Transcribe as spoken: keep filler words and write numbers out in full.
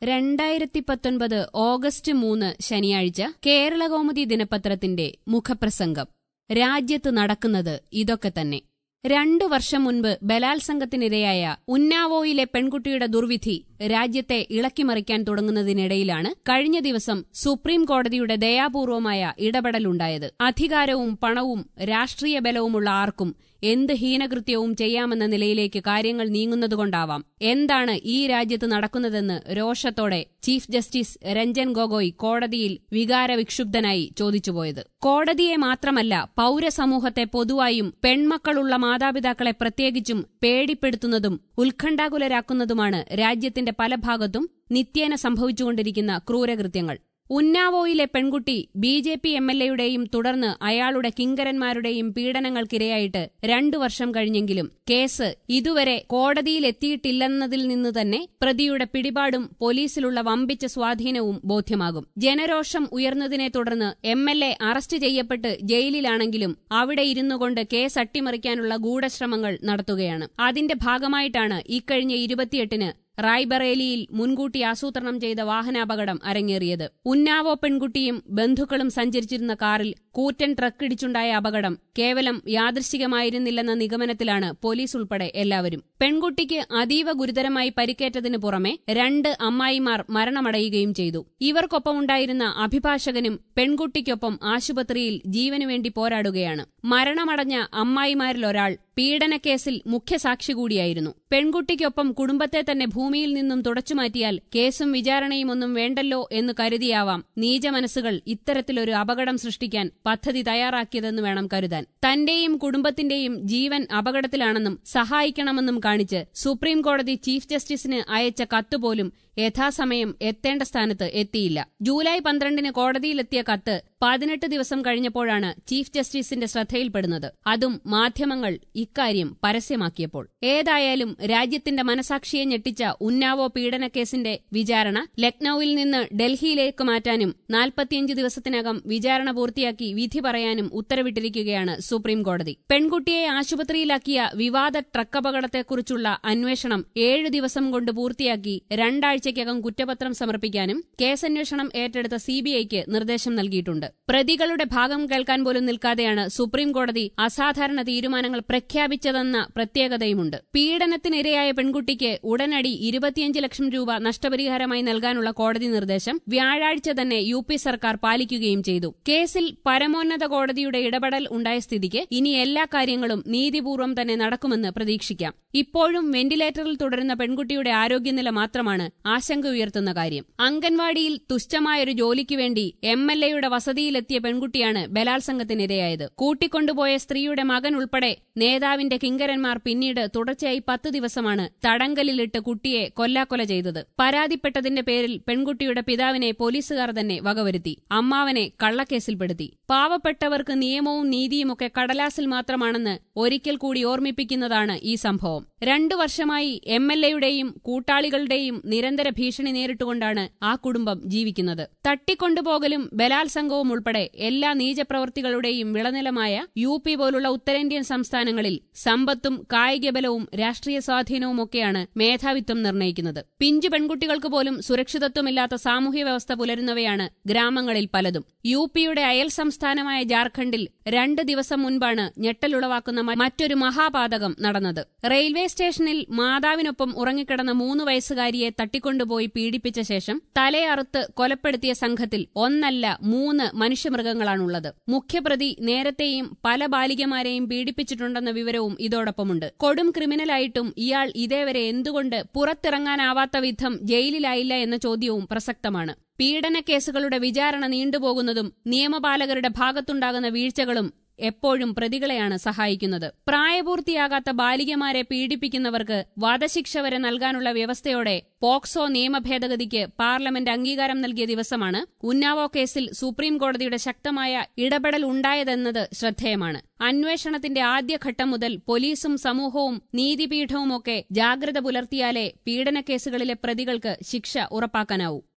രണ്ടായിരത്തി പത്തൊൻപത് ഓഗസ്റ്റ് മൂന്ന് ശനിയാഴ്ച കേരളകൗമുദി ദിനപത്രത്തിന്റെ മുഖപ്രസംഗം. രാജ്യത്ത് നടക്കുന്നത് ഇതൊക്കെ തന്നെ. രണ്ടു വർഷം മുൻപ് ബലാത്സംഗത്തിനിരയായ ഉന്നാവോയിലെ പെൺകുട്ടിയുടെ ദുർവിധി രാജ്യത്തെ ഇളക്കിമറിക്കാൻ തുടങ്ങുന്നതിനിടയിലാണ് കഴിഞ്ഞ ദിവസം സുപ്രീം കോടതിയുടെ ദയാപൂർവമായ ഇടപെടലുണ്ടായത്. അധികാരവും പണവും രാഷ്ട്രീയ ബലവുമുള്ള ആർക്കും എന്ത് ഹീനകൃത്യവും ചെയ്യാമെന്ന നിലയിലേക്ക് കാര്യങ്ങൾ നീങ്ങുന്നതുകൊണ്ടാവാം എന്താണ് ഈ രാജ്യത്ത് നടക്കുന്നതെന്ന് രോഷത്തോടെ ചീഫ് ജസ്റ്റിസ് രഞ്ജൻ ഗൊഗോയ് കോടതിയിൽ വികാരവിക്ഷുബ്ധനായി ചോദിച്ചുപോയത്. കോടതിയെ മാത്രമല്ല, പൌരസമൂഹത്തെ പൊതുവായും പെൺമക്കളുള്ള മാതാപിതാക്കളെ പ്രത്യേകിച്ചും പേടിപ്പെടുത്തുന്നതും ഉത്കണ്ഠാകുലരാക്കുന്നതുമാണ് രാജ്യത്തിന്റെ പല ഭാഗത്തും നിത്യേന സംഭവിച്ചുകൊണ്ടിരിക്കുന്ന ക്രൂരകൃത്യങ്ങൾ. ഉന്നാവോയിലെ പെൺകുട്ടി B J P M L എയുടെയും തുടർന്ന് അയാളുടെ കിങ്കരന്മാരുടെയും പീഡനങ്ങൾക്കിരയായിട്ട് രണ്ടു വർഷം കഴിഞ്ഞെങ്കിലും കേസ് ഇതുവരെ കോടതിയിലെത്തിയിട്ടില്ലെന്നതിൽ നിന്ന് തന്നെ പ്രതിയുടെ പിടിപാടും പോലീസിലുള്ള വമ്പിച്ച സ്വാധീനവും ബോധ്യമാകും. ജനരോഷം ഉയർന്നതിനെ തുടർന്ന് എം എൽ എ അറസ്റ്റ് ചെയ്യപ്പെട്ട് ജയിലിലാണെങ്കിലും അവിടെ ഇരുന്നുകൊണ്ട് കേസ് അട്ടിമറിക്കാനുള്ള ഗൂഢശ്രമങ്ങൾ നടത്തുകയാണ്. അതിന്റെ ഭാഗമായിട്ടാണ് ഇക്കഴിഞ്ഞ ഇരുപത്തിയെട്ടിന് റായ്ബറേലിയിൽ മുൻകൂട്ടി ആസൂത്രണം ചെയ്ത വാഹനാപകടം അരങ്ങേറിയത്. ഉന്നാവോ പെൺകുട്ടിയും ബന്ധുക്കളും സഞ്ചരിച്ചിരുന്ന കാറിൽ കൂറ്റൻ ട്രക്കിടിച്ചുണ്ടായ അപകടം കേവലം യാദൃശ്ചികമായിരുന്നില്ലെന്ന നിഗമനത്തിലാണ് പോലീസ് ഉൾപ്പെടെ എല്ലാവരും. പെൺകുട്ടിക്ക് അതീവ ഗുരുതരമായി പരിക്കേറ്റതിനു പുറമെ രണ്ട് അമ്മായിമാർ മരണമടയുകയും ചെയ്തു. ഇവർക്കൊപ്പമുണ്ടായിരുന്ന അഭിഭാഷകനും പെൺകുട്ടിക്കൊപ്പം ആശുപത്രിയിൽ ജീവനുവേണ്ടി പോരാടുകയാണ്. മരണമടഞ്ഞ അമ്മായിമാരിലൊരാൾ പീഡനക്കേസിൽ മുഖ്യസാക്ഷി കൂടിയായിരുന്നു. പെൺകുട്ടിക്കൊപ്പം കുടുംബത്തെ തന്നെ ഭൂമിയിൽ നിന്നും തുടച്ചുമാറ്റിയാൽ കേസും വിചാരണയും ഒന്നും വേണ്ടല്ലോ എന്ന് കരുതിയാവാം നീചമനസ്സുകൾ ഇത്തരത്തിലൊരു അപകടം സൃഷ്ടിക്കാൻ പദ്ധതി തയ്യാറാക്കിയതെന്ന് വേണം കരുതാൻ. തന്റെയും കുടുംബത്തിന്റെയും ജീവൻ അപകടത്തിലാണെന്നും സഹായിക്കണമെന്നും കാണിച്ച് സുപ്രീം കോടതി ചീഫ് ജസ്റ്റിസിന് അയച്ച കത്തുപോലും യഥാസമയം എത്തേണ്ട സ്ഥാനത്ത് എത്തിയില്ല. ജൂലൈ പന്ത്രണ്ടിന് കോടതിയിലെത്തിയ കത്ത് പതിനെട്ട് ദിവസം കഴിഞ്ഞപ്പോഴാണ് ചീഫ് ജസ്റ്റിസിന്റെ ശ്രദ്ധയിൽപ്പെടുന്നത്. അതും മാധ്യമങ്ങൾ ഇക്കാര്യം പരസ്യമാക്കിയപ്പോൾ. ഏതായാലും രാജ്യത്തിന്റെ മനസാക്ഷിയെ ഞെട്ടിച്ച ഉന്നാവോ പീഡനക്കേസിന്റെ വിചാരണ ലക്നൌവിൽ നിന്ന് ഡൽഹിയിലേക്ക് മാറ്റാനും നാൽപ്പത്തിയഞ്ച് ദിവസത്തിനകം വിചാരണ പൂർത്തിയാക്കി വിധി പറയാനും ഉത്തരവിട്ടിരിക്കുകയാണ് സുപ്രീം കോടതി. പെൺകുട്ടിയെ ആശുപത്രിയിലാക്കിയ വിവാദ ട്രക്കപകടത്തെക്കുറിച്ചുള്ള അന്വേഷണം ഏഴു ദിവസം കൊണ്ട് പൂർത്തിയാക്കി രണ്ടാഴ്ചയ്ക്കകം കുറ്റപത്രം സമർപ്പിക്കാനും കേസന്വേഷണം ഏറ്റെടുത്ത സിബിഐക്ക് നിർദ്ദേശം നൽകിയിട്ടുണ്ട്. പ്രതികളുടെ ഭാഗം കേൾക്കാൻ പോലും നിൽക്കാതെയാണ് സുപ്രീം കോടതി അസാധാരണ തീരുമാനങ്ങൾ പ്രഖ്യാപിച്ചതെന്ന പ്രത്യേകതയുമുണ്ട്. പീഡനത്തിനിരയായ പെൺകുട്ടിക്ക് ഉടനടി ഇരുപത്തിയഞ്ച് ലക്ഷം രൂപ നഷ്ടപരിഹാരമായി നൽകാനുള്ള കോടതി നിർദ്ദേശം വ്യാഴാഴ്ച തന്നെ യു പി സർക്കാർ പാലിക്കുകയും ചെയ്തു. കേസിൽ പരമോന്നത കോടതിയുടെ ഇടപെടൽ ഉണ്ടായ സ്ഥിതിക്ക് ഇനി എല്ലാ കാര്യങ്ങളും നീതിപൂർവ്വം തന്നെ നടക്കുമെന്ന് പ്രതീക്ഷിക്കാം. ഇപ്പോഴും വെന്റിലേറ്ററിൽ തുടരുന്ന പെൺകുട്ടിയുടെ ആരോഗ്യനില മാത്രമാണ് ആശങ്ക ഉയർത്തുന്ന കാര്യം. അംഗൻവാടിയിൽ തുച്ഛമായൊരു ജോലിക്ക് വേണ്ടി എം എൽ എയുടെ വസതിയിലെത്തിയ പെൺകുട്ടിയാണ് ബലാത്സംഗത്തിനിരയായത്. കൂട്ടിക്കൊണ്ടുപോയ സ്ത്രീയുടെ മകൻ ഉൾപ്പെടെ നേതാവിന്റെ കിങ്കരന്മാർ പിന്നീട് തുടർച്ചയായി പത്ത് ദിവസമാണ് തടങ്കലിലിട്ട് കുട്ടിയെ കൊല്ലാക്കൊല ചെയ്തത്. പരാതിപ്പെട്ടതിന്റെ പേരിൽ പെൺകുട്ടിയുടെ പിതാവിനെ പോലീസുകാർ തന്നെ വകവരുത്തി. അമ്മാവനെ കള്ളക്കേസിൽപ്പെടുത്തി. പാവപ്പെട്ടവർക്ക് നിയമവും നീതിയുമൊക്കെ കടലാസിൽ മാത്രമാണെന്ന് ഒരിക്കൽ കൂടി ഓർമ്മിപ്പിക്കുന്നതാണ് ഈ സംഭവം. രണ്ടു വർഷമായി എം എൽ എയുടെയും കൂട്ടാളികളുടെയും നിരന്തര ഭീഷണി നേരിട്ടുകൊണ്ടാണ് ആ കുടുംബം ജീവിക്കുന്നത്. തട്ടിക്കൊണ്ടുപോകലും ബലാത്സംഗവും ഉൾപ്പെടെ എല്ലാ നീചപ്രവൃത്തികളുടെയും വിളനിലമായ യു പി പോലുള്ള ഉത്തരേന്ത്യൻ സംസ്ഥാനങ്ങളിൽ സമ്പത്തും കായികബലവും രാഷ്ട്രീയ സ്വാധീനവുമൊക്കെയാണ് മേധാവിത്വം നിർണ്ണയിക്കുന്നത്. പിഞ്ചു പെൺകുട്ടികൾക്ക് പോലും സുരക്ഷിതത്വമില്ലാത്ത സാമൂഹ്യ വ്യവസ്ഥ പുലരുന്നവയാണ് ഗ്രാമങ്ങളിൽ പലതും. യു പിയുടെ അയൽ സംസ്ഥാനമായ ജാർഖണ്ഡിൽ രണ്ട് ദിവസം മുൻപാണ് ഞെട്ടലുളവാക്കുന്ന മറ്റൊരു മഹാപാതകം നടന്നത്. റെയിൽവേ സ്റ്റേഷനിൽ മാതാവിനൊപ്പം ഉറങ്ങിക്കിടന്ന മൂന്ന് വയസ്സുകാരിയെ തട്ടിക്കൊണ്ടുപോയി പീഡിപ്പിച്ച ശേഷം തലയറുത്ത് കൊലപ്പെടുത്തിയ സംഘത്തിൽ ഒന്നല്ല മൂന്ന് മനുഷ്യമൃഗങ്ങളാണുള്ളത്. മുഖ്യപ്രതി നേരത്തെയും പല ബാലികമാരെയും പീഡിപ്പിച്ചിട്ടുണ്ടെന്ന വിവരവും ഇതോടൊപ്പമുണ്ട്. കൊടും ക്രിമിനലായിട്ടും ഇയാൾ ഇതേവരെ എന്തുകൊണ്ട് പുറത്തിറങ്ങാനാവാത്ത വിധം ജയിലിലായില്ല എന്ന ചോദ്യവും പ്രസക്തമാണ്. പീഡനക്കേസുകളുടെ വിചാരണ നീണ്ടുപോകുന്നതും നിയമപാലകരുടെ ഭാഗത്തുണ്ടാകുന്ന വീഴ്ചകളും എപ്പോഴും പ്രതികളെയാണ് സഹായിക്കുന്നത്. പ്രായപൂർത്തിയാകാത്ത ബാലികമാരെ പീഡിപ്പിക്കുന്നവർക്ക് വധശിക്ഷ വരെ നൽകാനുള്ള വ്യവസ്ഥയോടെ പോക്സോ നിയമ ഭേദഗതിക്ക് പാർലമെന്റ് അംഗീകാരം നൽകിയ ദിവസമാണ് ഉന്നാവോ കേസിൽ സുപ്രീം കോടതിയുടെ ശക്തമായ ഇടപെടൽ ഉണ്ടായതെന്നത് ശ്രദ്ധേയമാണ്. അന്വേഷണത്തിന്റെ ആദ്യഘട്ടം മുതൽ പോലീസും സമൂഹവും നീതിപീഠവുമൊക്കെ ജാഗ്രത പുലർത്തിയാലേ പീഡനക്കേസുകളിലെ പ്രതികൾക്ക് ശിക്ഷ ഉറപ്പാക്കാനാവൂ.